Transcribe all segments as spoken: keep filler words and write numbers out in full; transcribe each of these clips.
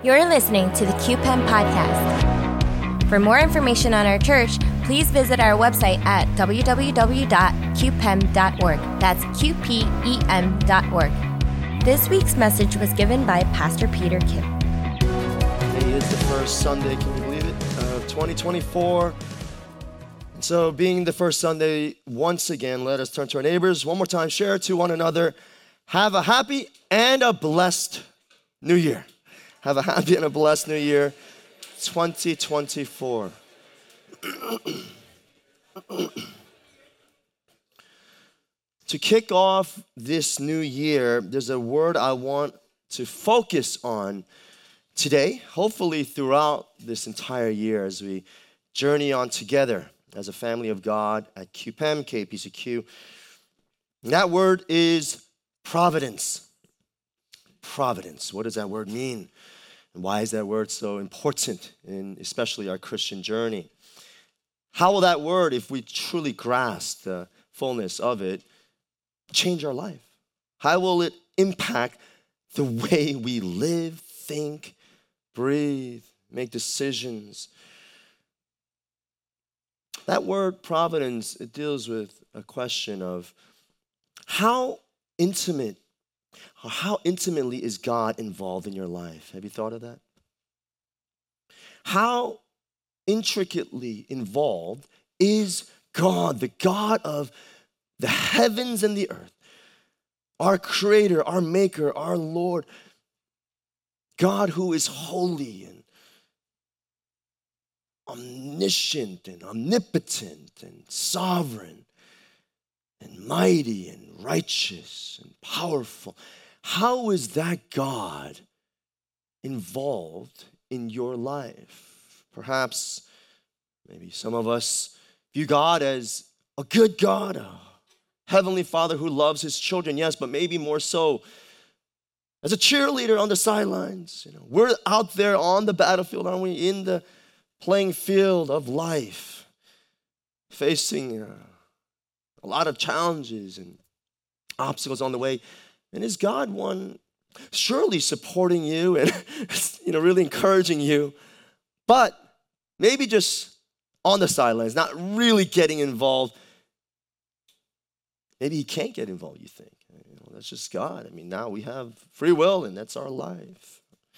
You're listening to the Q P E M podcast. For more information on our church, please visit our website at w w w dot q p e m dot org. That's Q P E M dot org. This week's message was given by Pastor Peter Kim. Today is the first Sunday, can you believe it, of twenty twenty-four. And so being the first Sunday, once again, let us turn to our neighbors. One more time, share to one another. Have a happy and a blessed New Year. Have a happy and a blessed New Year, twenty twenty-four. To kick off this new year, there's a word I want to focus on today, hopefully throughout this entire year as we journey on together as a family of God at Q P E M, K P C Q. And that word is providence. Providence. What does that word mean? And why is that word so important in especially our Christian journey? How will that word, if we truly grasp the fullness of it, change our life? How will it impact the way we live, think, breathe, make decisions? That word providence, it deals with a question of how intimate or how intimately is God involved in your life? Have you thought of that? How intricately involved is God, the God of the heavens and the earth, our creator, our maker, our Lord, God who is holy and omniscient and omnipotent and sovereign and mighty and righteous and powerful. How is that God involved in your life? Perhaps, maybe some of us view God as a good God, a heavenly Father who loves his children, yes, but maybe more so as a cheerleader on the sidelines. You know, we're out there on the battlefield, aren't we? In the playing field of life, facing uh, a lot of challenges and obstacles on the way. And is God one surely supporting you and you know really encouraging you, but maybe just on the sidelines, not really getting involved? Maybe he can't get involved, you think. You know, that's just God. I mean, now we have free will and that's our life.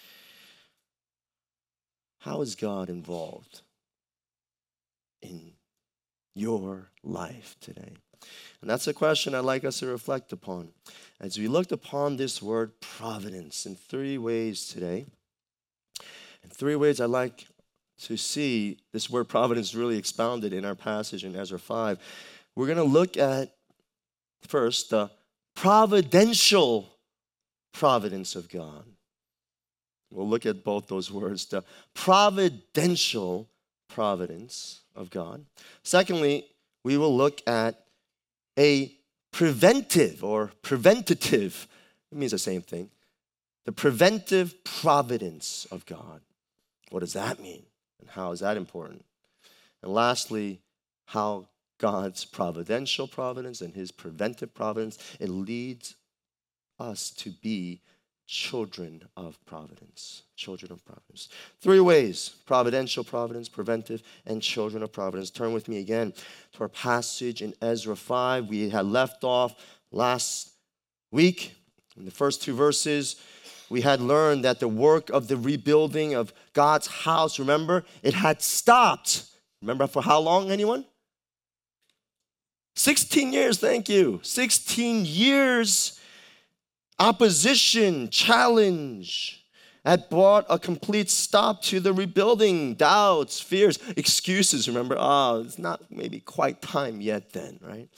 How is God involved in your life today? And that's a question I'd like us to reflect upon as we looked upon this word providence in three ways today. In three ways I'd like to see this word providence really expounded in our passage in Ezra five. We're going to look at first the providential providence of God. We'll look at both those words, the providential providence of God. Secondly, we will look at a preventive or preventative, it means the same thing, the preventive providence of God. What does that mean? And how is that important? And lastly, how God's providential providence and his preventive providence, it leads us to be children of providence. Children of providence. Three ways: providential providence, preventive, and children of providence. Turn with me again to our passage in Ezra five. We had left off last week in the first two verses. We had learned that the work of the rebuilding of God's house, remember, it had stopped. Remember for how long, anyone? sixteen years, thank you. sixteen years. Opposition, challenge had brought a complete stop to the rebuilding. Doubts, fears, excuses. Remember, oh, it's not maybe quite time yet then, right?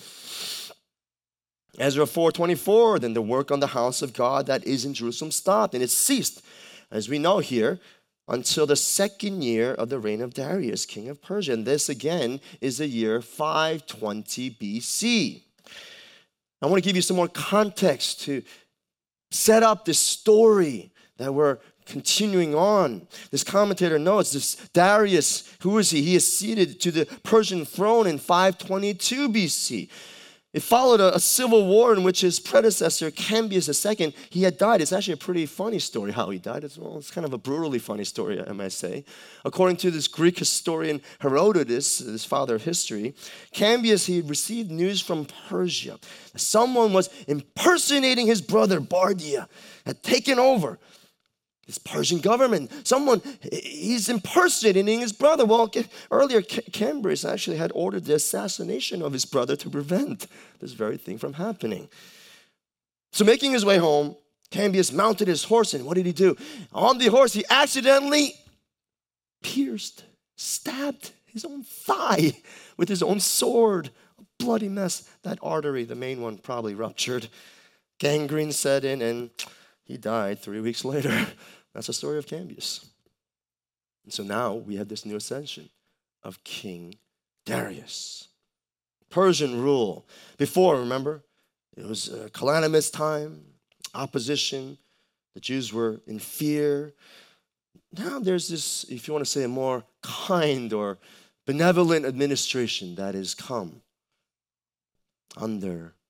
Ezra four twenty-four, then the work on the house of God that is in Jerusalem stopped, and it ceased, as we know here, until the second year of the reign of Darius, king of Persia. And this again is the year five twenty B C. I want to give you some more context to set up this story that we're continuing on. This commentator notes this Darius, who is he? He is seated to the Persian throne in five twenty-two B C. It followed a, a civil war in which his predecessor, Cambius the Second, he had died. It's actually a pretty funny story how he died. It's, well, it's kind of a brutally funny story, I might say. According to this Greek historian Herodotus, this father of history, Cambius, he had received news from Persia. Someone was impersonating his brother Bardia, had taken over this Persian government. Someone, he's impersonating his brother. Well, earlier, Cambius actually had ordered the assassination of his brother to prevent this very thing from happening. So making his way home, Cambius mounted his horse, and what did he do? On the horse, he accidentally pierced, stabbed his own thigh with his own sword. A bloody mess. That artery, the main one, probably ruptured. Gangrene set in, and he died three weeks later. That's the story of Cambius. And so now we have this new ascension of King Darius. Persian rule. Before, remember, it was a calamitous time, opposition. The Jews were in fear. Now there's this, if you want to say, a more kind or benevolent administration that has come under,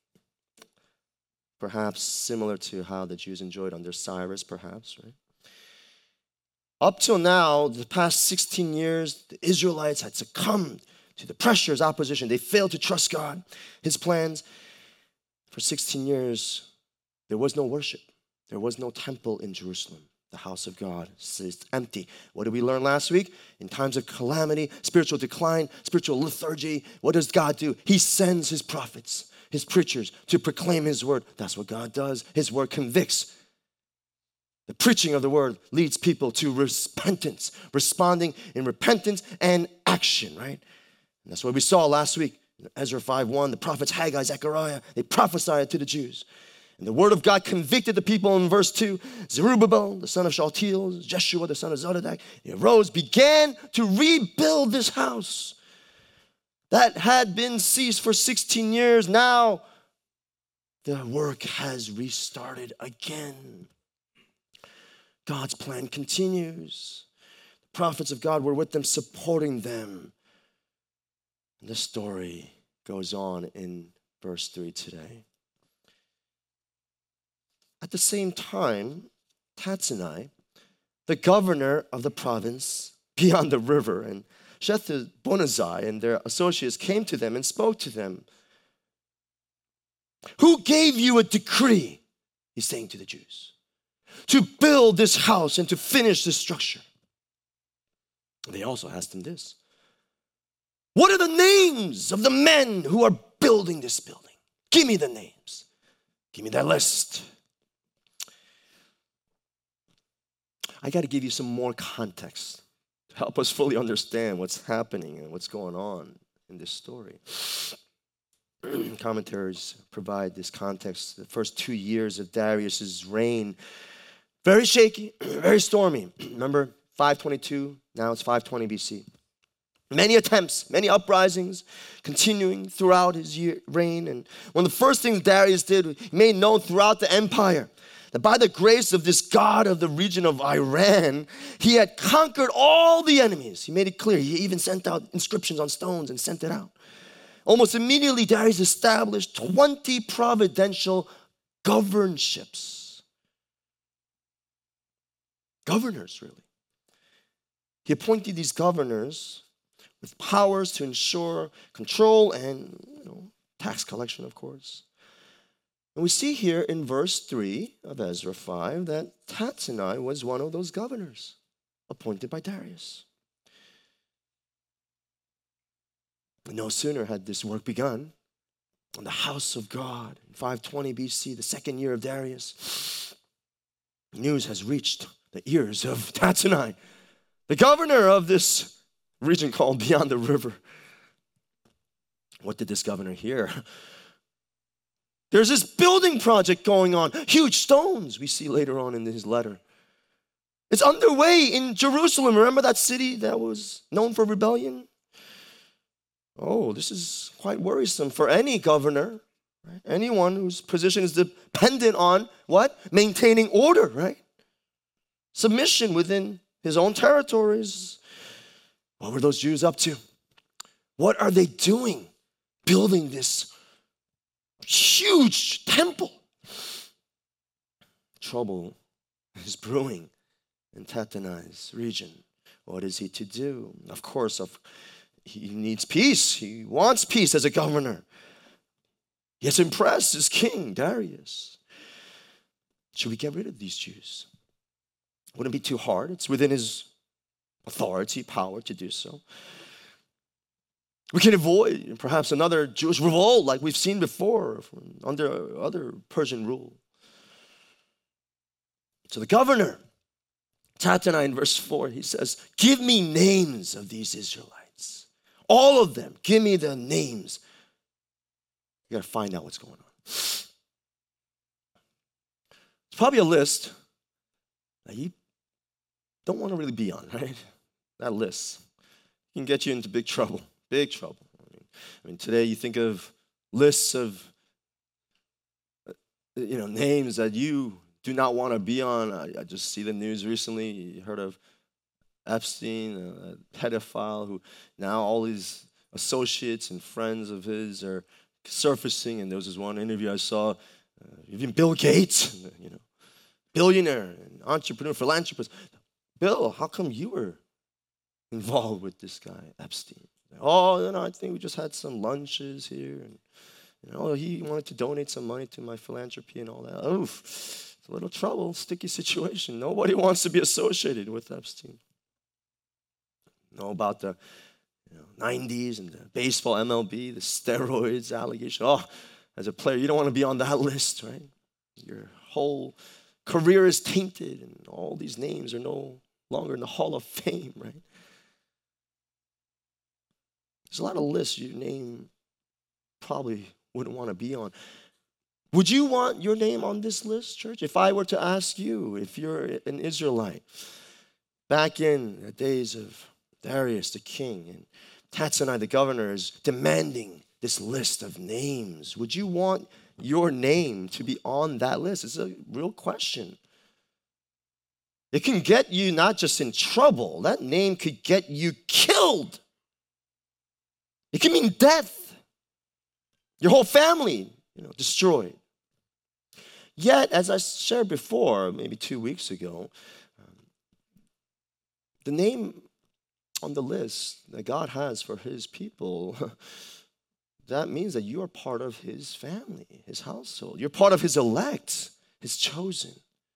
perhaps similar to how the Jews enjoyed under Cyrus, perhaps, right? Up till now, the past sixteen years, the Israelites had succumbed to the pressures, opposition. They failed to trust God, His plans. For sixteen years, there was no worship. There was no temple in Jerusalem. The house of God is empty. What did we learn last week? In times of calamity, spiritual decline, spiritual lethargy, what does God do? He sends His prophets, His preachers, to proclaim His word. That's what God does. His word convicts. The preaching of the word leads people to repentance, responding in repentance and action, right? And that's what we saw last week. In Ezra five one, the prophets Haggai, Zechariah, they prophesied to the Jews. And the word of God convicted the people in verse two. Zerubbabel, the son of Shealtiel, Jeshua, the son of Zodadak, he arose, began to rebuild this house that had been ceased for sixteen years. Now the work has restarted again. God's plan continues. The prophets of God were with them, supporting them. And the story goes on in verse three today. At the same time, Tatzenai, the governor of the province beyond the river, and Shethar-Bozenai and their associates came to them and spoke to them. Who gave you a decree, he's saying to the Jews, to build this house and to finish this structure? They also asked him this. What are the names of the men who are building this building? Give me the names. Give me that list. I got to give you some more context to help us fully understand what's happening and what's going on in this story. Commentaries provide this context. The first two years of Darius's reign, very shaky, very stormy. Remember, five twenty-two, now it's five twenty B C. Many attempts, many uprisings, continuing throughout his year, reign. And one of the first things Darius did, he made known throughout the empire that by the grace of this God of the region of Iran, he had conquered all the enemies. He made it clear. He even sent out inscriptions on stones and sent it out. Almost immediately, Darius established twenty providential governorships. Governors, really. He appointed these governors with powers to ensure control and, you know, tax collection, of course. And we see here in verse three of Ezra five that Tatzenai was one of those governors appointed by Darius. No sooner had this work begun on the house of God in five twenty B C, the second year of Darius, news has reached the ears of Tatzenai, the governor of this region called Beyond the River. What did this governor hear? There's this building project going on, huge stones we see later on in his letter. It's underway in Jerusalem. Remember that city that was known for rebellion? Oh, this is quite worrisome for any governor, right? Anyone whose position is dependent on what? Maintaining order, right? Submission within his own territories. What were those Jews up to? What are they doing? Building this huge temple. Trouble is brewing in Tattenai's region. What is he to do? Of course, of, he needs peace. He wants peace as a governor. He has impressed his king, Darius. Should we get rid of these Jews? Wouldn't be too hard. It's within his authority, power to do so. We can avoid perhaps another Jewish revolt like we've seen before under other Persian rule. So the governor, Tattenai in verse four, he says, give me names of these Israelites. All of them. Give me the names. You got to find out what's going on. It's probably a list that you don't want to really be on, right? That list can get you into big trouble. Big trouble. I mean, I mean, today you think of lists of, you know, names that you do not want to be on. I, I just see the news recently. You heard of Epstein, a pedophile who now all his associates and friends of his are surfacing. And there was this one interview I saw, uh, even Bill Gates, you know, billionaire and entrepreneur, philanthropist. Bill, how come you were involved with this guy, Epstein? Oh, you know, I think we just had some lunches here, and you know, he wanted to donate some money to my philanthropy and all that. Oof, it's a little trouble, sticky situation. Nobody wants to be associated with Epstein. Know about the you know, nineties and the baseball M L B, the steroids allegation. Oh, as a player, you don't want to be on that list, right? Your whole career is tainted, and all these names are no longer in the Hall of Fame, right? There's a lot of lists your name probably wouldn't want to be on. Would you want your name on this list, church? If I were to ask you, if you're an Israelite, back in the days of Darius the king, and Tattenai the governor is demanding this list of names, would you want your name to be on that list? It's a real question. It can get you not just in trouble, that name could get you killed. It can mean death. Your whole family, you know, destroyed. Yet, as I shared before, maybe two weeks ago, um, the name on the list that God has for his people, that means that you are part of his family, his household. You're part of his elect, his chosen.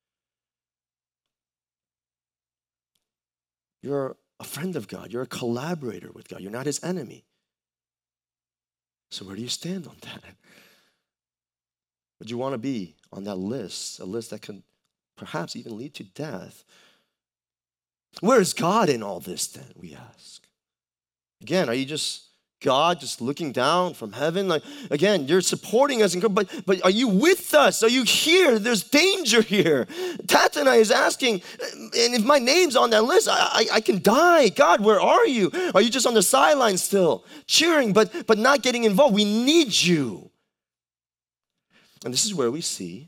You're a friend of God. You're a collaborator with God. You're not his enemy. So where do you stand on that? Would you want to be on that list, a list that can perhaps even lead to death? Where is God in all this then, we ask? Again, are you just God just looking down from heaven? Like, again, you're supporting us, but, but are you with us? Are you here? There's danger here. Tattenai is asking, and if my name's on that list, I, I, I can die. God, where are you? Are you just on the sidelines still, cheering, but, but not getting involved? We need you. And this is where we see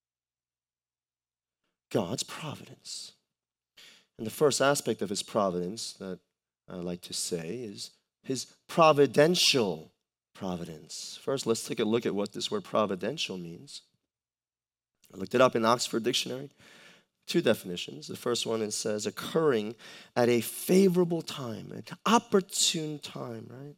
God's providence. And the first aspect of his providence that I like to say is his providential providence. First, let's take a look at what this word providential means. I looked it up in Oxford Dictionary. Two definitions. The first one, it says occurring at a favorable time, an opportune time, right?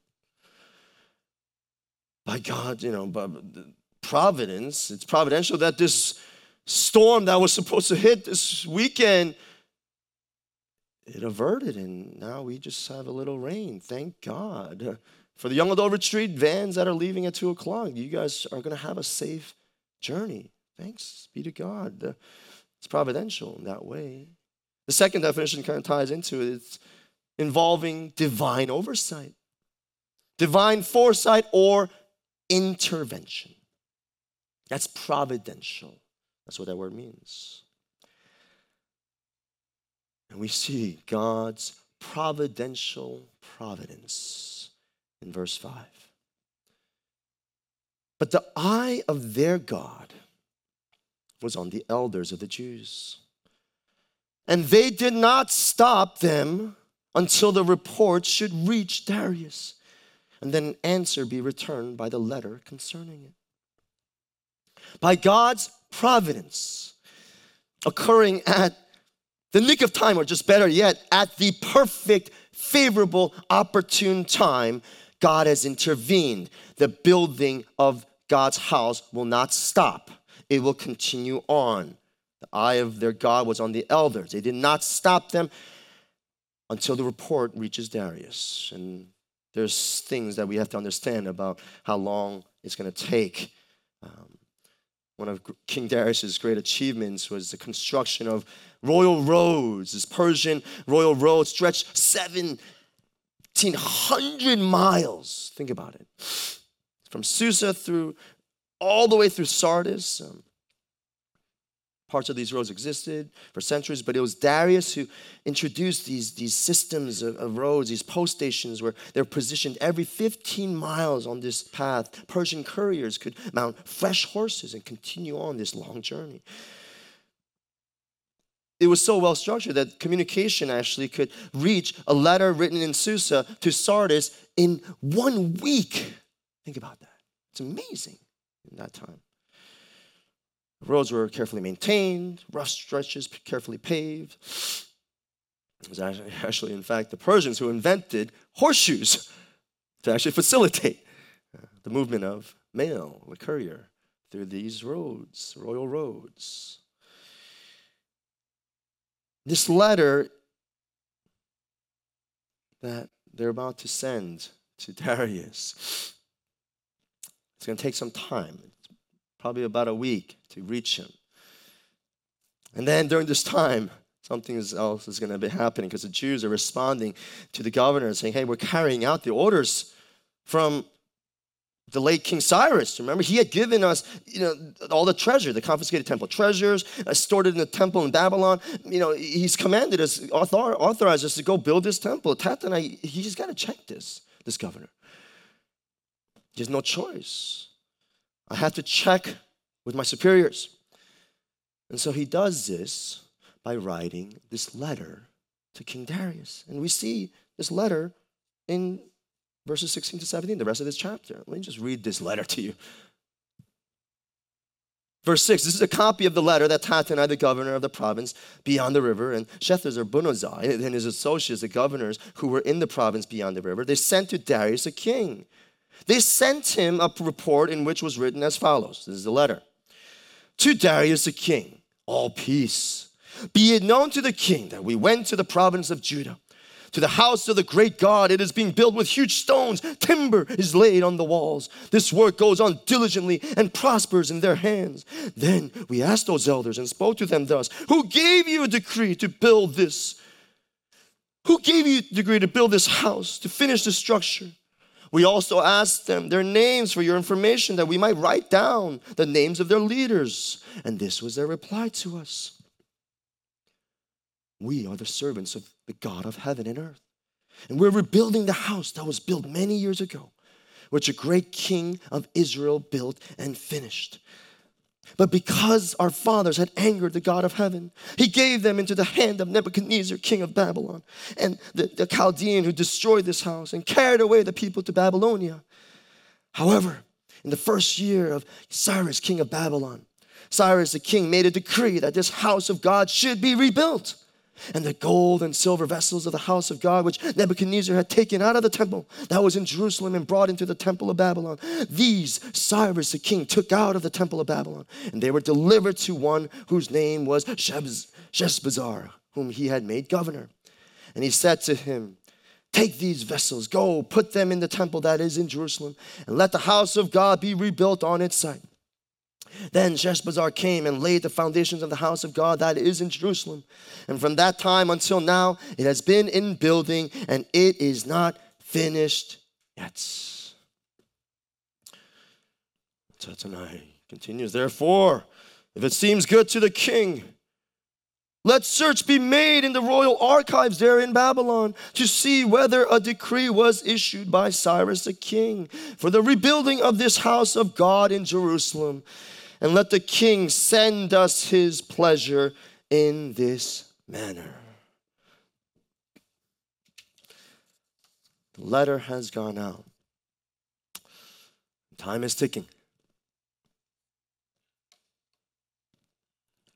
By God, you know, by providence, it's providential that this storm that was supposed to hit this weekend, it averted, and now we just have a little rain. Thank God. For the young adult retreat vans that are leaving at two o'clock, you guys are going to have a safe journey. Thanks be to God. It's providential in that way. The second definition kind of ties into it. It's involving divine oversight, divine foresight, or intervention. That's providential. That's what that word means. And we see God's providential providence in verse five. But the eye of their God was on the elders of the Jews. And they did not stop them until the report should reach Darius, and then an answer be returned by the letter concerning it. by God's providence, occurring at the nick of time, or just better yet, at the perfect, favorable, opportune time, God has intervened. The building of God's house will not stop. It will continue on. The eye of their God was on the elders. They did not stop them until the report reaches Darius. And there's things that we have to understand about how long it's going to take. Um, one of King Darius's great achievements was the construction of royal roads. This Persian royal road stretched seventeen hundred miles. Think about it. From Susa through all the way through Sardis. Um, Parts of these roads existed for centuries, but it was Darius who introduced these, these systems of, of roads, these post stations where they're positioned every fifteen miles on this path. Persian couriers could mount fresh horses and continue on this long journey. It was so well structured that communication actually could reach a letter written in Susa to Sardis in one week. Think about that. It's amazing in that time. The roads were carefully maintained, rough stretches carefully paved. It was actually, actually, in fact, the Persians who invented horseshoes to actually facilitate uh, the movement of mail, the courier, through these roads, royal roads. This letter that they're about to send to Darius, it's going to take some time. Probably about a week to reach him. And then during this time, something else is going to be happening because the Jews are responding to the governor and saying, hey, we're carrying out the orders from the late King Cyrus. Remember, he had given us, you know, all the treasure, the confiscated temple treasures, uh, stored it in the temple in Babylon. You know, he's commanded us, author, authorized us to go build this temple. Tattenai, he's got to check this, this governor. He has no choice. I have to check with my superiors. And so he does this by writing this letter to King Darius. And we see this letter in verses sixteen to seventeen, the rest of this chapter. Let me just read this letter to you. Verse six, this is a copy of the letter that Tattenai, the governor of the province beyond the river, and Shethar-Bozenai and his associates, the governors who were in the province beyond the river, they sent to Darius the king. They sent him a report in which was written as follows. This is the letter. To Darius the king, all peace. Be it known to the king that we went to the province of Judah, to the house of the great God. It is being built with huge stones. Timber is laid on the walls. This work goes on diligently and prospers in their hands. Then we asked those elders and spoke to them thus, who gave you a decree to build this? Who gave you a decree to build this house, to finish the structure? We also asked them their names for your information, that we might write down the names of their leaders. And this was their reply to us. We are the servants of the God of heaven and earth. And we're rebuilding the house that was built many years ago, which a great king of Israel built and finished. But because our fathers had angered the God of heaven, he gave them into the hand of Nebuchadnezzar, king of Babylon, and the, the Chaldean who destroyed this house and carried away the people to Babylonia. However, in the first year of Cyrus, king of Babylon, Cyrus the king made a decree that this house of God should be rebuilt. And the gold and silver vessels of the house of God, which Nebuchadnezzar had taken out of the temple that was in Jerusalem and brought into the temple of Babylon, these Cyrus the king took out of the temple of Babylon, and they were delivered to one whose name was Sheshbazzar, whom he had made governor. And he said to him, take these vessels, go, put them in the temple that is in Jerusalem, and let the house of God be rebuilt on its site. Then Sheshbazzar came and laid the foundations of the house of God that is in Jerusalem. And from that time until now, it has been in building, and it is not finished yet. Tattenai continues, therefore, if it seems good to the king, let search be made in the royal archives there in Babylon to see whether a decree was issued by Cyrus the king for the rebuilding of this house of God in Jerusalem. And let the king send us his pleasure in this manner. The letter has gone out. Time is ticking.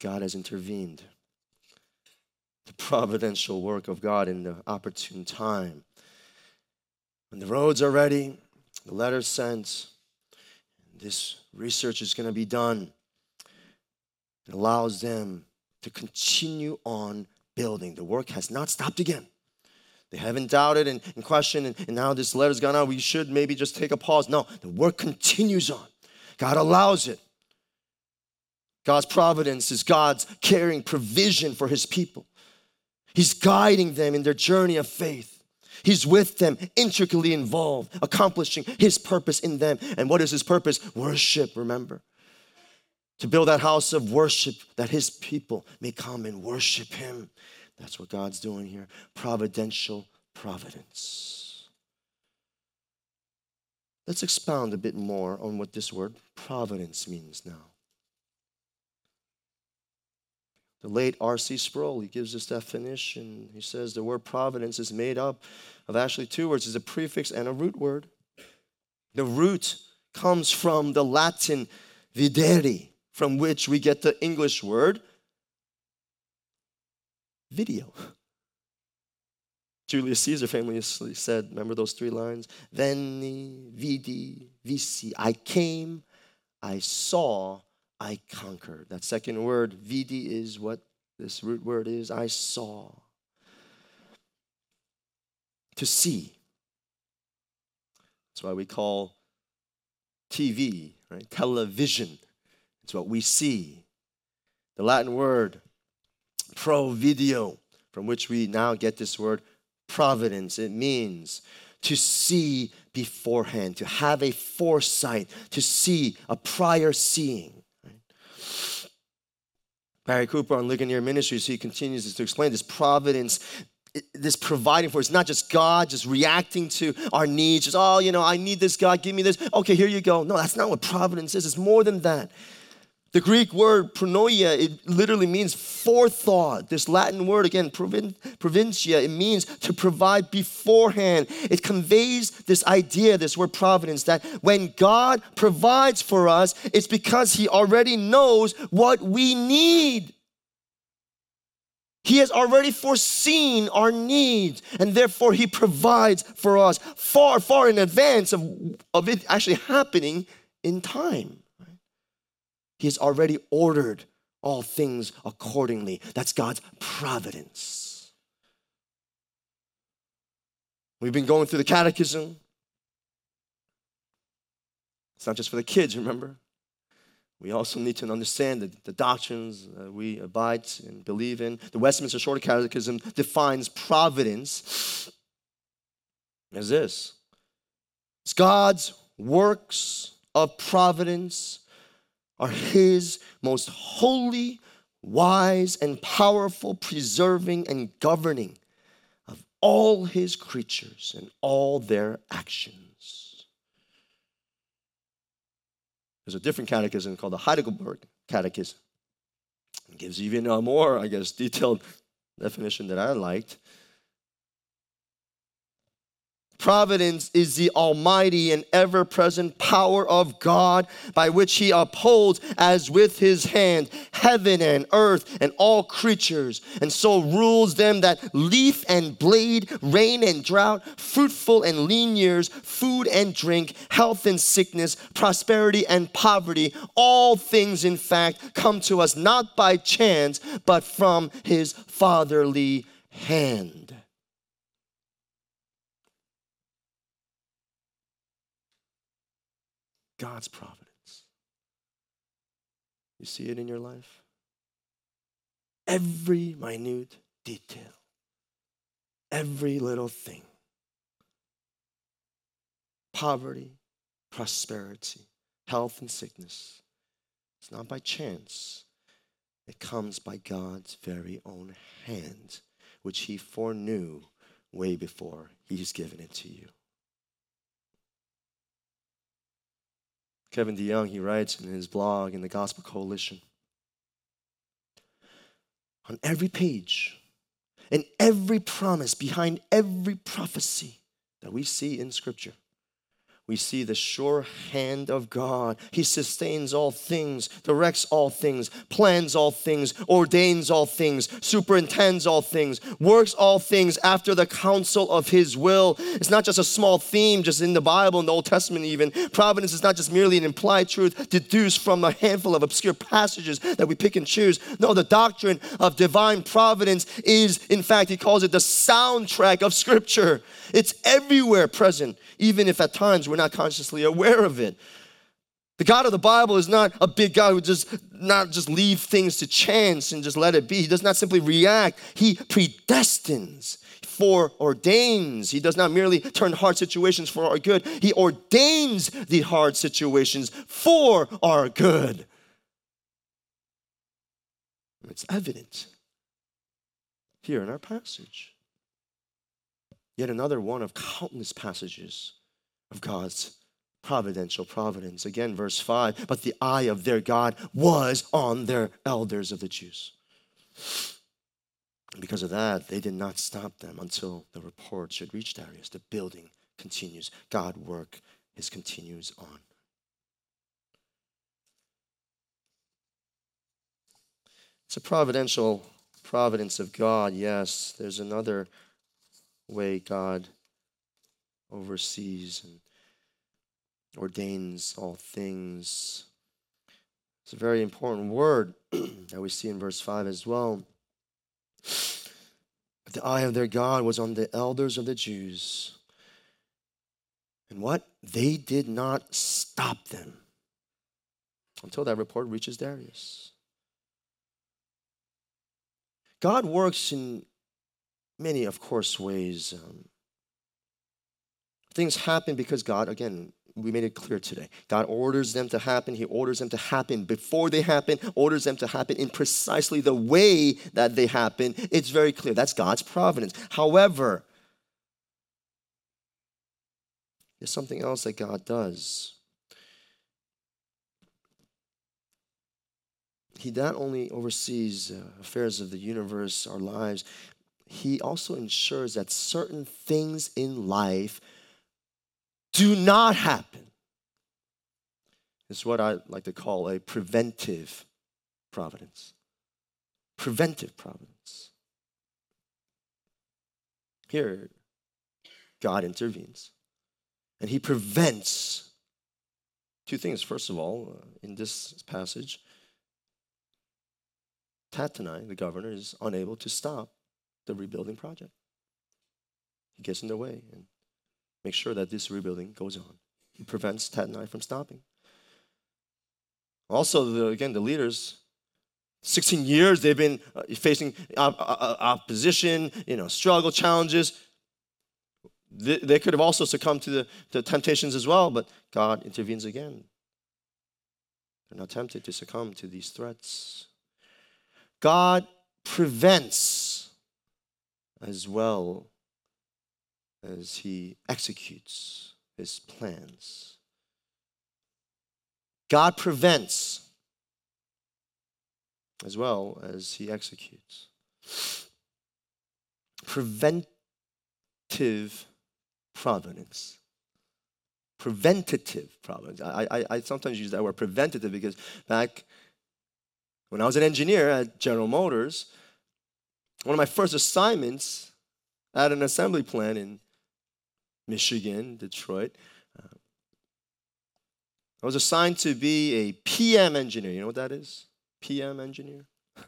God has intervened. The providential work of God in the opportune time. When the roads are ready, the letter's sent, this research is going to be done. It allows them to continue on building. The work has not stopped again. They haven't doubted and, and questioned, and, and now this letter's gone out. We should maybe just take a pause. No, the work continues on. God allows it. God's providence is God's caring provision for his people. He's guiding them in their journey of faith. He's with them, intricately involved, accomplishing his purpose in them. And what is his purpose? Worship, remember. To build that house of worship that his people may come and worship him. That's what God's doing here. Providential providence. Let's expound a bit more on what this word providence means now. The late R C Sproul, he gives this definition. He says the word providence is made up of actually two words. It's a prefix and a root word. The root comes from the Latin videre, from which we get the English word video. Julius Caesar famously said, remember those three lines? Veni, vidi, vici. I came, I saw, I conquered. That second word, vidi, is what this root word is. I saw. To see. That's why we call T V, right? Television. It's what we see. The Latin word, provideo, from which we now get this word providence. It means to see beforehand, to have a foresight, to see, a prior seeing. Right? Barry Cooper on Ligonier Ministries, he continues to explain this providence, this providing for us. It's not just God just reacting to our needs. Just, oh, you know, I need this, God, give me this. Okay, here you go. No, that's not what providence is. It's more than that. The Greek word pronoia, it literally means forethought. This Latin word, again, provin- provincia, it means to provide beforehand. It conveys this idea, this word providence, that when God provides for us, it's because he already knows what we need. He has already foreseen our needs, and therefore he provides for us far, far in advance of, of it actually happening in time. He has already ordered all things accordingly. That's God's providence. We've been going through the catechism. It's not just for the kids, remember? We also need to understand the, the doctrines that we abide and believe in. The Westminster Shorter Catechism defines providence as this. It's God's works of providence are his most holy, wise, and powerful preserving and governing of all his creatures and all their actions. There's a different catechism called the Heidelberg Catechism. It gives even a more, I guess, detailed definition that I liked. Providence is the almighty and ever-present power of God by which he upholds as with his hand heaven and earth and all creatures, and so rules them that leaf and blade, rain and drought, fruitful and lean years, food and drink, health and sickness, prosperity and poverty, all things in fact come to us not by chance but from his fatherly hand. God's providence. You see it in your life? Every minute detail, every little thing. Poverty, prosperity, health and sickness. It's not by chance. It comes by God's very own hand, which he foreknew way before he's given it to you. Kevin DeYoung, he writes in his blog in the Gospel Coalition, on every page and every promise behind every prophecy that we see in Scripture, we see the sure hand of God. He sustains all things, directs all things, plans all things, ordains all things, superintends all things, works all things after the counsel of his will. It's not just a small theme just in the Bible, in the Old Testament even. Providence is not just merely an implied truth deduced from a handful of obscure passages that we pick and choose. No, the doctrine of divine providence is, in fact, he calls it the soundtrack of Scripture. It's everywhere present, even if at times we're not consciously aware of it. The God of the Bible is not a big God who just not just leave things to chance and just let it be. He does not simply react. He predestines, foreordains. He does not merely turn hard situations for our good. He ordains the hard situations for our good. It's evident here in our passage. Yet another one of countless passages of God's providential providence. Again, verse five, but the eye of their God was on their elders of the Jews. And because of that, they did not stop them until the report should reach Darius. The building continues. God work is continues on. It's a providential providence of God, yes. There's another way God oversees and ordains all things. It's a very important word that we see in verse five as well. But the eye of their God was on the elders of the Jews. And what? They did not stop them until that report reaches Darius. God works in many, of course, ways. Um, things happen because God, again, we made it clear today. God orders them to happen. He orders them to happen before they happen, orders them to happen in precisely the way that they happen. It's very clear. That's God's providence. However, there's something else that God does. He not only oversees uh, affairs of the universe, our lives, he also ensures that certain things in life do not happen. It's what I like to call a preventive providence. Preventive providence. Here, God intervenes. And he prevents two things. First of all, uh, in this passage, Tattenai, the governor, is unable to stop the rebuilding project. He gets in the way and makes sure that this rebuilding goes on. He prevents Tattenai from stopping. Also, the, again, the leaders, sixteen years they've been uh, facing op- op- opposition, you know, struggle, challenges. They, they could have also succumbed to the, the temptations as well, but God intervenes again. They're not tempted to succumb to these threats. God prevents as well as he executes his plans. God prevents as well as he executes. Preventive providence. Preventative providence. I, I, I sometimes use that word preventative because back when I was an engineer at General Motors, one of my first assignments at an assembly plant in Michigan, Detroit, uh, I was assigned to be a P M engineer. You know what that is? P M engineer?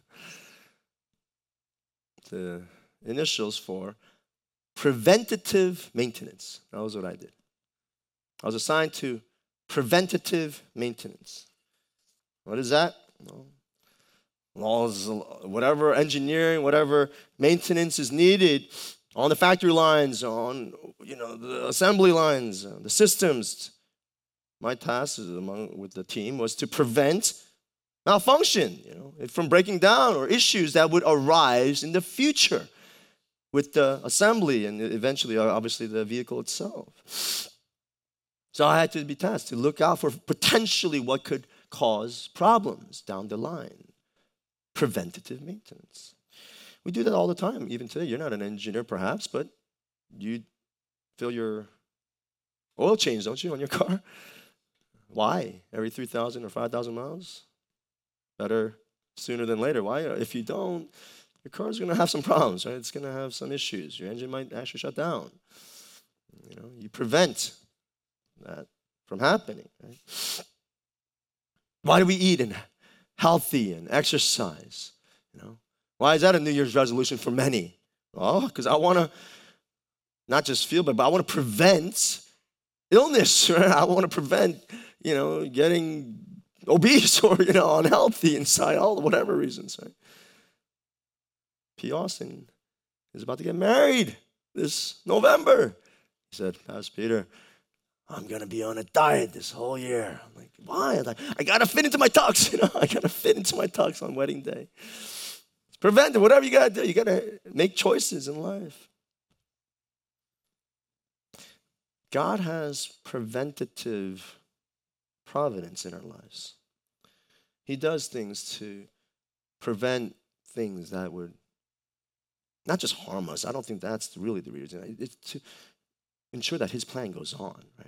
The initials for preventative maintenance. That was what I did. I was assigned to preventative maintenance. What is that? Well, whatever engineering, whatever maintenance is needed on the factory lines, on you know the assembly lines, uh, the systems. My task among with the team was to prevent malfunction, you know, from breaking down or issues that would arise in the future with the assembly and eventually, obviously, the vehicle itself. So I had to be tasked to look out for potentially what could cause problems down the line. Preventative maintenance. We do that all the time, even today. You're not an engineer, perhaps, but you fill your oil change, don't you, on your car? Why? Every three thousand or five thousand miles? Better sooner than later. Why? If you don't, your car's going to have some problems, right? It's going to have some issues. Your engine might actually shut down. You know, you prevent that from happening, right? Why do we eat and healthy and exercise? You know, why is that a New Year's resolution for many? Oh, because I want to not just feel better, but I want to prevent illness, right? I want to prevent, you know, getting obese or, you know, unhealthy inside, all whatever reasons, right? P. Austin is about to get married this November. He said, Pastor Peter, I'm going to be on a diet this whole year. I'm like, why? I'm like, I got to fit into my tux, you know, I got to fit into my tux on wedding day. It's preventive, whatever you got to do. You got to make choices in life. God has preventative providence in our lives. He does things to prevent things that would not just harm us. I don't think that's really the reason. It's to ensure that his plan goes on, right?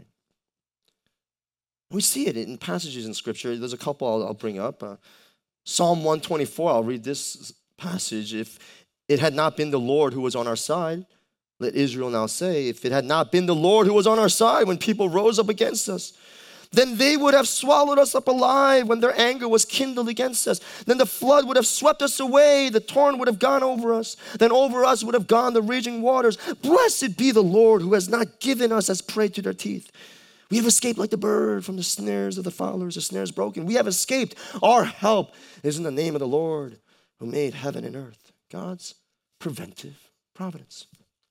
We see it in passages in Scripture. There's a couple I'll, I'll bring up. Uh, Psalm one twenty-four, I'll read this passage. If it had not been the Lord who was on our side, let Israel now say, if it had not been the Lord who was on our side when people rose up against us, then they would have swallowed us up alive when their anger was kindled against us. Then the flood would have swept us away. The torrent would have gone over us. Then over us would have gone the raging waters. Blessed be the Lord who has not given us as prey to their teeth. We have escaped like the bird from the snares of the fowlers. The snare is broken. We have escaped. Our help is in the name of the Lord who made heaven and earth. God's preventive providence.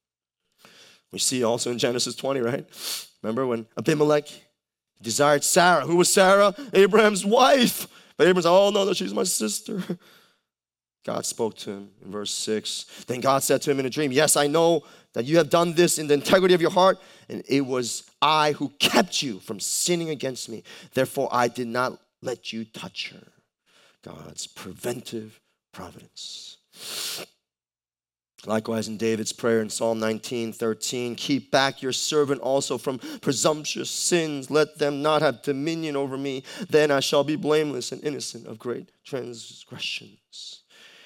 We see also in Genesis twenty, right? Remember when Abimelech desired Sarah. Who was Sarah? Abraham's wife. But Abraham said, oh, no, no, she's my sister. God spoke to him in verse six. Then God said to him in a dream, yes, I know that you have done this in the integrity of your heart, and it was I who kept you from sinning against me. Therefore, I did not let you touch her. God's preventive providence. Likewise, in David's prayer in Psalm nineteen thirteen, keep back your servant also from presumptuous sins. Let them not have dominion over me. Then I shall be blameless and innocent of great transgressions.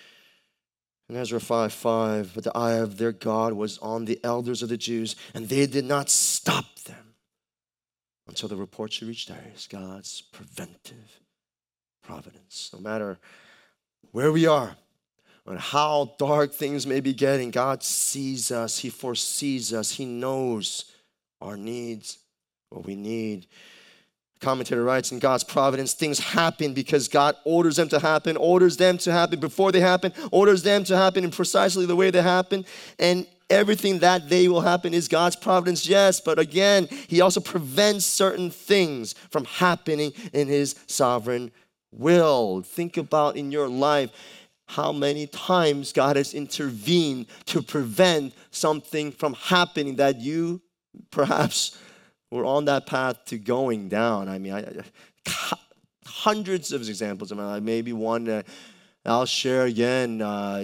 In Ezra five five, but the eye of their God was on the elders of the Jews, and they did not stop them until the report should reach Darius. God's preventive providence. No matter where we are, and how dark things may be getting, God sees us. He foresees us. He knows our needs, what we need. The commentator writes, in God's providence, things happen because God orders them to happen, orders them to happen before they happen, orders them to happen in precisely the way they happen. And everything that they will happen is God's providence, yes. But again, he also prevents certain things from happening in his sovereign will. Think about in your life, how many times God has intervened to prevent something from happening that you perhaps were on that path to going down. I mean, I, I, hundreds of examples in my life. Maybe one that I'll share again. Uh,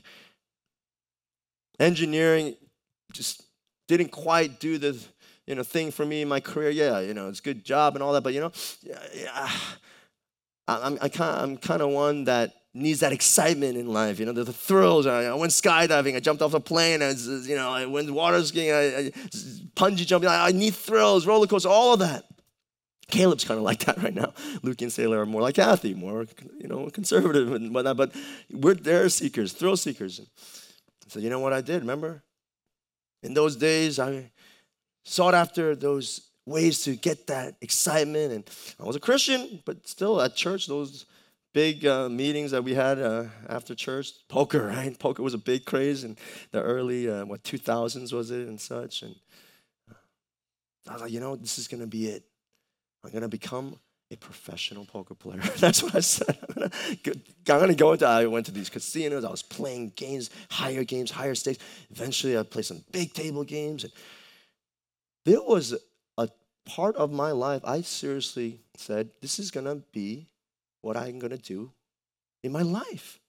engineering just didn't quite do the you know thing for me in my career. Yeah, you know, it's a good job and all that, but you know, yeah, I'm I kind I'm kind of one that needs that excitement in life, you know, the, the thrills. I, I went skydiving, I jumped off a plane, I was, you know, I went water skiing, I, I bungee jumping. I, I need thrills, roller coaster, all of that. Caleb's kind of like that right now. Luke and Sailor are more like Kathy, more, you know, conservative and whatnot, but we're they're seekers, thrill seekers. So you know what I did, remember? In those days, I sought after those ways to get that excitement, and I was a Christian, but still at church, those big uh, meetings that we had uh, after church, poker, right? Poker was a big craze in the early, uh, what, two thousands was it and such. And uh, I was like, you know, this is going to be it. I'm going to become a professional poker player. That's what I said. I'm going to go into, I went to these casinos. I was playing games, higher games, higher stakes. Eventually, I played some big table games. And there was a part of my life, I seriously said, this is going to be what I'm going to do in my life.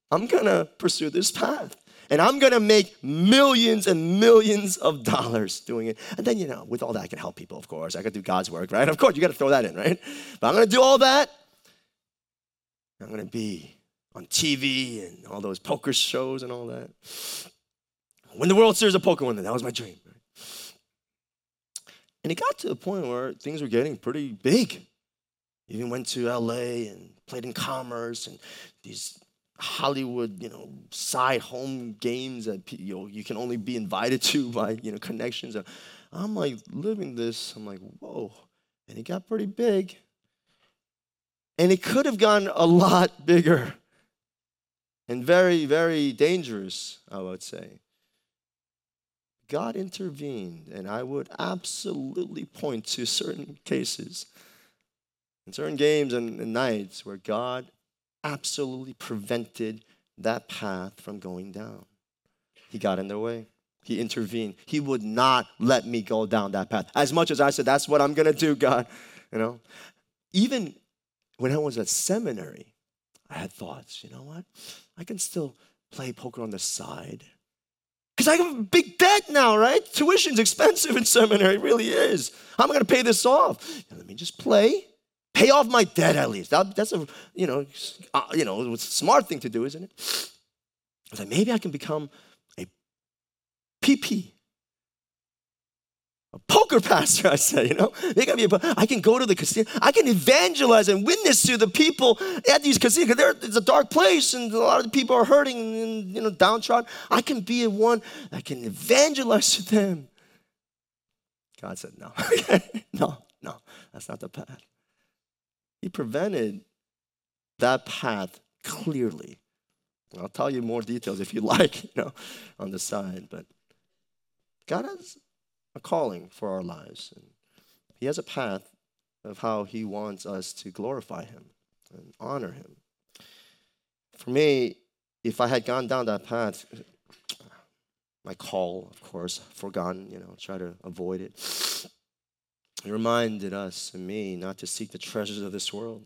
I'm going to pursue this path. And I'm going to make millions and millions of dollars doing it. And then, you know, with all that, I can help people, of course. I can do God's work, right? Of course, you got to throw that in, right? But I'm going to do all that. I'm going to be on T V and all those poker shows and all that. Win the World Series of Poker one day. That was my dream. Right? And it got to the point where things were getting pretty big. Even went to L A and played in Commerce and these Hollywood, you know, side home games that you know you can only be invited to by you know connections. I'm like living this. I'm like, whoa, and it got pretty big, and it could have gotten a lot bigger, and very, very dangerous, I would say. God intervened, and I would absolutely point to certain cases, and certain games and, and nights where God absolutely prevented that path from going down. He got in their way. He intervened. He would not let me go down that path. As much as I said, that's what I'm going to do, God. You know, even when I was at seminary, I had thoughts, you know what? I can still play poker on the side. Because I have a big debt now, right? Tuition's expensive in seminary. It really is. How am I going to pay this off? Now, let me just play. Pay off my debt at least. That, that's a, you know, uh, you know, it's a smart thing to do, isn't it? I was like, maybe I can become a P P, a poker pastor, I said, you know. Maybe I, can, I can go to the casino. I can evangelize and witness to the people at these casinos. Because it's a dark place and a lot of the people are hurting and, you know, downtrodden. I can be a one that can evangelize to them. God said, no. no, no, that's not the path. He prevented that path clearly. I'll tell you more details if you like, you know, on the side. But God has a calling for our lives. And he has a path of how he wants us to glorify him and honor him. For me, if I had gone down that path, my call, of course, forgotten, you know, try to avoid it. It reminded us and me not to seek the treasures of this world.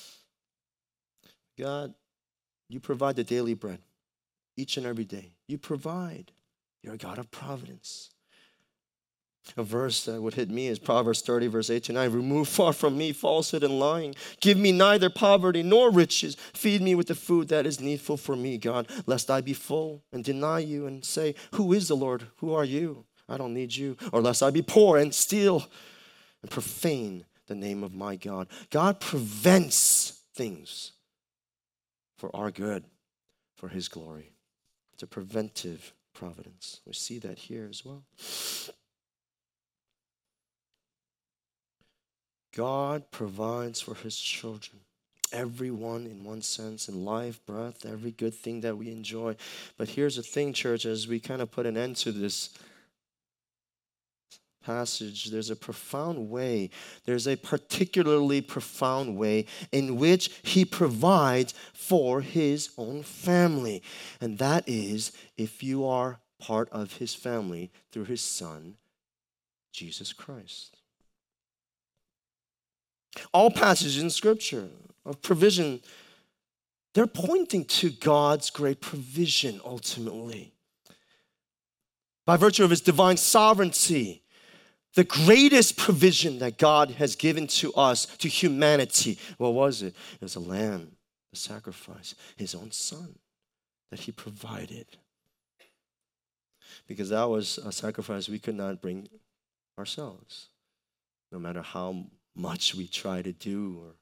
God, you provide the daily bread each and every day. You provide. You're a God of providence. A verse that would hit me is Proverbs thirty, verse eight to nine. Remove far from me falsehood and lying. Give me neither poverty nor riches. Feed me with the food that is needful for me, God, lest I be full and deny you and say, who is the Lord? Who are you? I don't need you. Or lest I be poor and steal and profane the name of my God. God prevents things for our good, for his glory. It's a preventive providence. We see that here as well. God provides for his children. Everyone, in one sense, in life, breath, every good thing that we enjoy. But here's the thing, church, as we kind of put an end to this passage, there's a profound way, there's a particularly profound way in which he provides for his own family. And that is if you are part of his family through his son, Jesus Christ. All passages in Scripture of provision, they're pointing to God's great provision ultimately. By virtue of his divine sovereignty, the greatest provision that God has given to us, to humanity, what was it? It was a lamb, a sacrifice, his own son that he provided. Because that was a sacrifice we could not bring ourselves, no matter how much we try to do or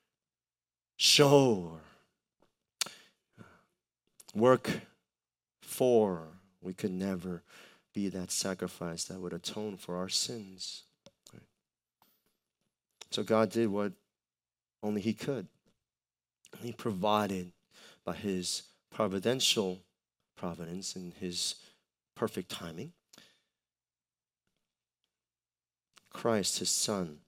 show or work for, we could never be that sacrifice that would atone for our sins. So God did what only he could. He provided by his providential providence and his perfect timing, Christ, his son.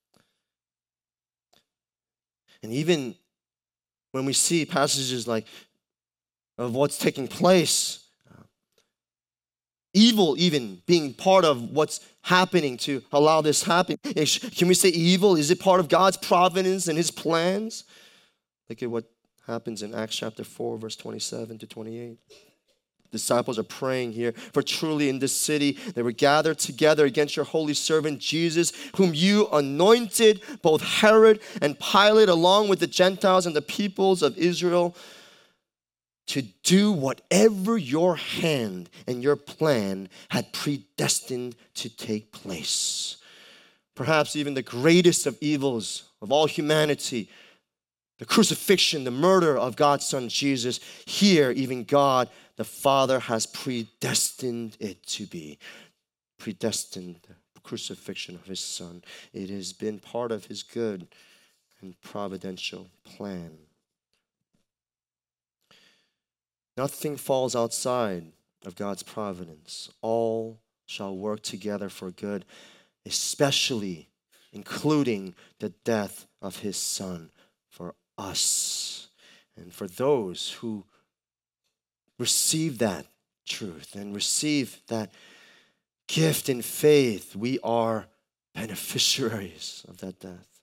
And even when we see passages like of what's taking place, uh, evil even being part of what's happening to allow this happen. Can we say evil? Is it part of God's providence and his plans? Look at what Happens in Acts chapter four, verse twenty-seven to twenty-eight. Disciples are praying here, for truly in this city they were gathered together against your holy servant Jesus, whom you anointed, both Herod and Pilate, along with the Gentiles and the peoples of Israel, to do whatever your hand and your plan had predestined to take place. Perhaps even the greatest of evils of all humanity, the crucifixion, the murder of God's Son Jesus, here even God the Father has predestined it to be. Predestined the crucifixion of His Son. It has been part of His good and providential plan. Nothing falls outside of God's providence. All shall work together for good, especially including the death of His Son for us and for those who receive that truth and receive that gift in faith. We are beneficiaries of that death.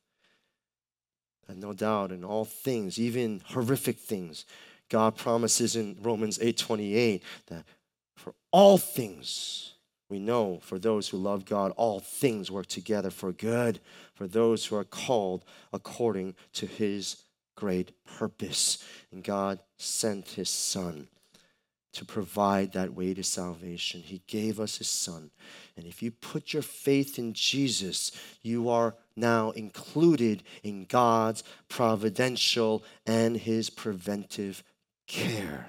And no doubt in all things, even horrific things, God promises in Romans eight twenty-eight that for all things, we know for those who love God, all things work together for good, for those who are called according to His great purpose. And God sent His Son to provide that way to salvation. He gave us His Son. And if you put your faith in Jesus, you are now included in God's providential and His preventive care.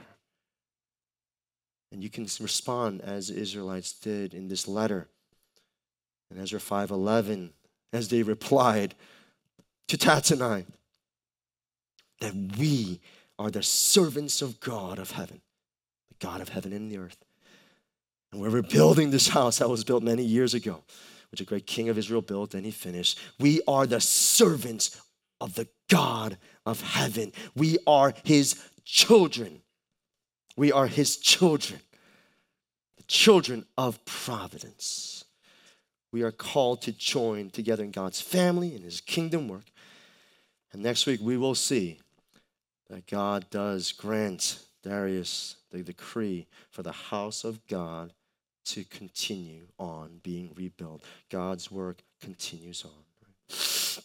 And you can respond as the Israelites did in this letter. In Ezra five eleven, as they replied to Tatanai, that we are the servants of God of heaven, the God of heaven and the earth. And we're rebuilding this house that was built many years ago, which a great king of Israel built and he finished. We are the servants of the God of heaven. We are His children. We are His children, the children of providence. We are called to join together in God's family and His kingdom work. And next week we will see that God does grant Darius the decree for the house of God to continue on being rebuilt. God's work continues on.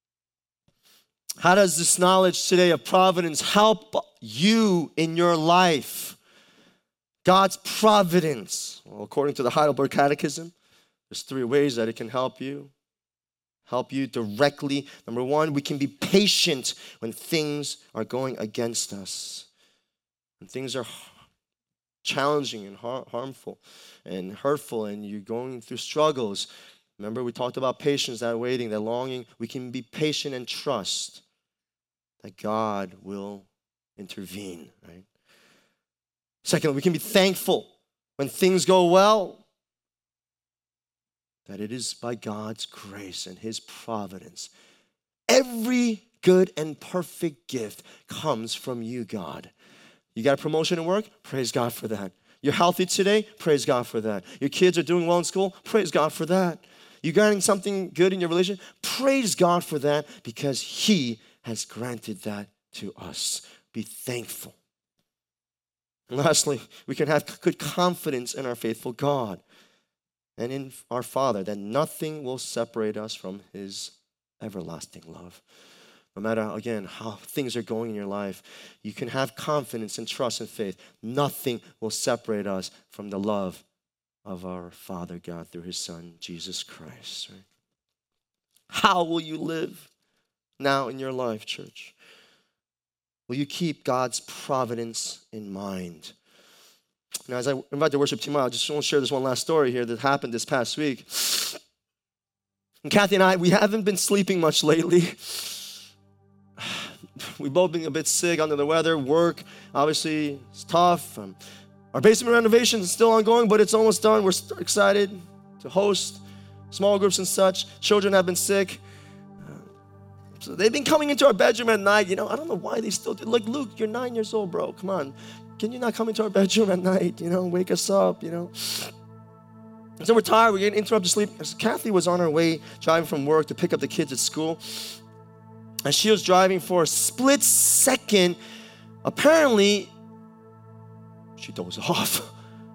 How does this knowledge today of providence help you in your life? God's providence. Well, according to the Heidelberg Catechism, there's three ways that it can help you. Help you directly. Number one, we can be patient when things are going against us. When things are challenging and har- harmful and hurtful and you're going through struggles. Remember, we talked about patience, that waiting, that longing. We can be patient and trust that God will intervene, right? Secondly, we can be thankful when things go well, that it is by God's grace and His providence. Every good and perfect gift comes from you, God. You got a promotion at work? Praise God for that. You're healthy today? Praise God for that. Your kids are doing well in school? Praise God for that. You're getting something good in your relationship? Praise God for that, because He has granted that to us. Be thankful. And lastly, we can have good confidence in our faithful God and in our Father, that nothing will separate us from His everlasting love. No matter, again, how things are going in your life, you can have confidence and trust and faith. Nothing will separate us from the love of our Father God through His Son, Jesus Christ. Right? How will you live now in your life, church? Will you keep God's providence in mind? Now, as I invite the worship team out, I just want to share this one last story here that happened this past week. And Kathy and I, we haven't been sleeping much lately. We've both been a bit sick, under the weather. Work, obviously, it's tough. Um, our basement renovation is still ongoing, but it's almost done. We're excited to host small groups and such. Children have been sick. Uh, so they've been coming into our bedroom at night. You know, I don't know why they still do. Like, Luke, you're nine years old, bro. Come on. Can you not come into our bedroom at night? You know, wake us up, you know. So we're tired. We're getting interrupted sleep. Kathy was on her way driving from work to pick up the kids at school. And she was driving for a split second. apparently, she dozed off.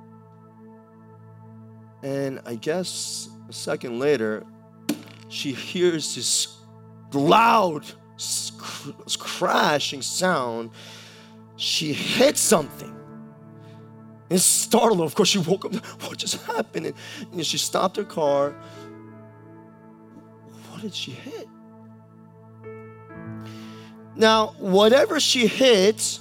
And I guess a second later, she hears this loud crashing sound. She hit something. And startled her. Of course, she woke up. What just happened? And, and she stopped her car. What did she hit? Now, whatever she hit,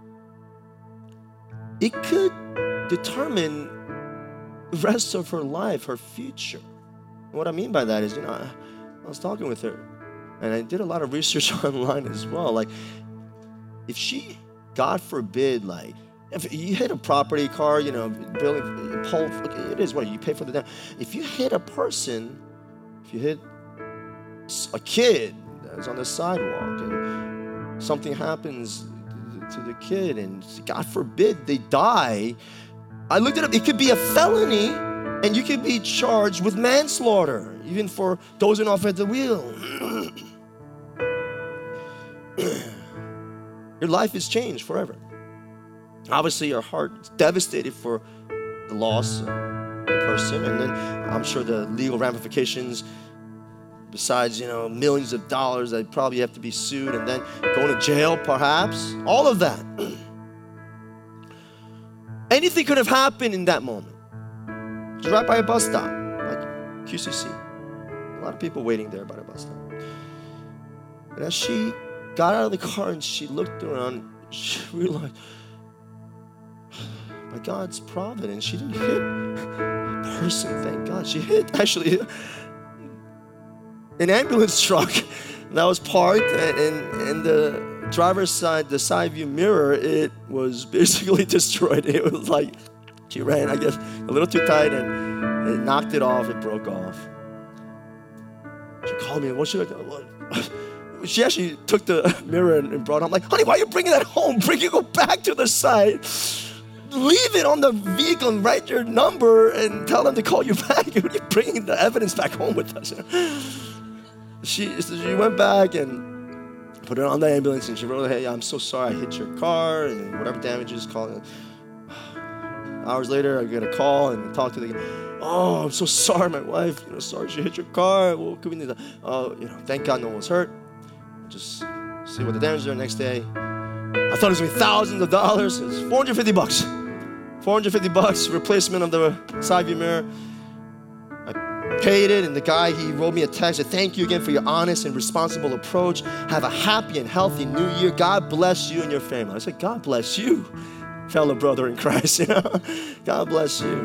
it could determine the rest of her life, her future. What I mean by that is, you know, I, I was talking with her, and I did a lot of research online as well. Like, if she, God forbid, like, if you hit a property car, you know, building, pole, it is what you pay for the damage. If you hit a person, if you hit a kid that's on the sidewalk, and something happens to the kid, and God forbid they die, I looked it up. It could be a felony, and you could be charged with manslaughter, even for dozing off at the wheel. Your life is changed forever. Obviously, your heart is devastated for the loss of the person, and then I'm sure the legal ramifications, besides, you know, millions of dollars that probably have to be sued, and then going to jail, perhaps. All of that. Anything could have happened in that moment. Just right by a bus stop, like Q C C. A lot of people waiting there by the bus stop. And as she got out of the car and she looked around, she realized, by God's providence, she didn't hit a person, thank God. She hit, actually, an ambulance truck that was parked, and, and, and the driver's side, the side view mirror, it was basically destroyed. It was like, she ran, I guess, a little too tight, and it knocked it off, it broke off. She called me, what should I do? What? She actually took the mirror and brought it home. I'm like, honey, why are you bringing that home? Bring it, go back to the site. Leave it on the vehicle and write your number and tell them to call you back. You're bringing the evidence back home with us. She, so she went back and put it on the ambulance, and she wrote, hey, I'm so sorry I hit your car, and whatever damages, call it. Hours later, I get a call and talk to the guy. Oh, I'm so sorry, my wife, you know, sorry she hit your car. Well, could we need that? Oh, you know, thank God no one was hurt. Just see what the damages are next day. I thought it was going to be thousands of dollars. It was four hundred fifty bucks. four hundred fifty bucks, replacement of the side view mirror. I paid it, and the guy, he wrote me a text, said, thank you again for your honest and responsible approach. Have a happy and healthy new year. God bless you and your family. I said, God bless you, fellow brother in Christ. You know? God bless you.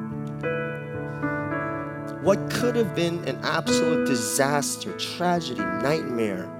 What could have been an absolute disaster, tragedy, nightmare,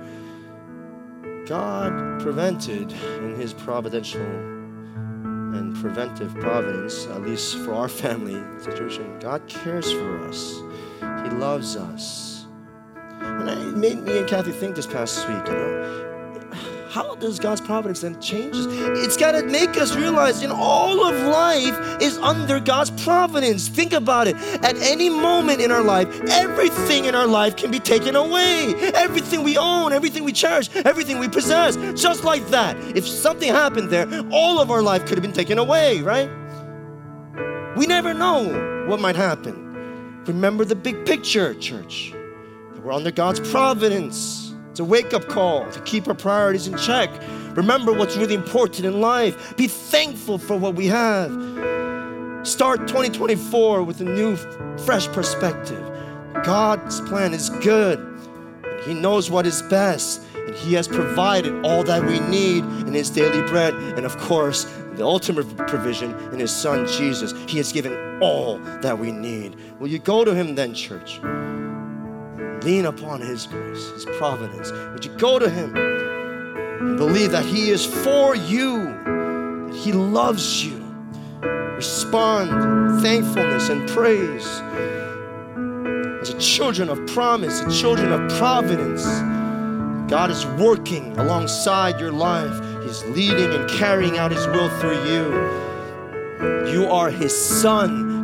God prevented in his providential and preventive providence, at least for our family situation. God cares for us. He loves us. And it made me and Kathy think this past week, you know, how does God's providence then change us? It's got to make us realize, you know, all of life is under God's providence. Think about it. At any moment in our life, everything in our life can be taken away. Everything we own, everything we cherish, everything we possess, just like that. If something happened there, all of our life could have been taken away, right? We never know what might happen. Remember the big picture, church. We're under God's providence. It's a wake-up call to keep our priorities in check. Remember what's really important in life. Be thankful for what we have. Start twenty twenty-four with a new, fresh perspective. God's plan is good. He knows what is best. And He has provided all that we need in His daily bread. And of course, the ultimate provision in His Son, Jesus. He has given all that we need. Will you go to Him then, church? Lean upon His grace, His providence. Would you go to Him and believe that He is for you, that He loves you. Respond in thankfulness and praise. As a children of promise, a children of providence, God is working alongside your life. He's leading and carrying out His will through you. You are His son.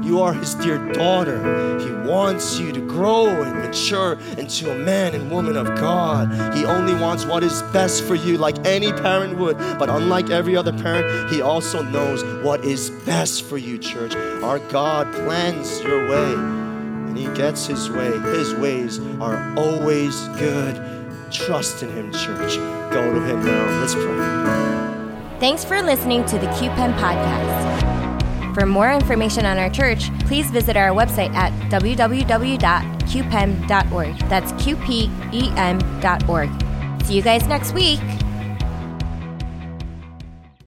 You are his dear daughter. He wants you to grow and mature into a man and woman of God. He only wants what is best for you, like any parent would. But unlike every other parent, he also knows what is best for you, church. Our God plans your way, and he gets his way. His ways are always good. Trust in him, church. Go to him now. Let's pray. Thanks for listening to the Q P E M podcast. For more information on our church, please visit our website at w w w dot q p e m dot org. That's Q P E M dot org. See you guys next week.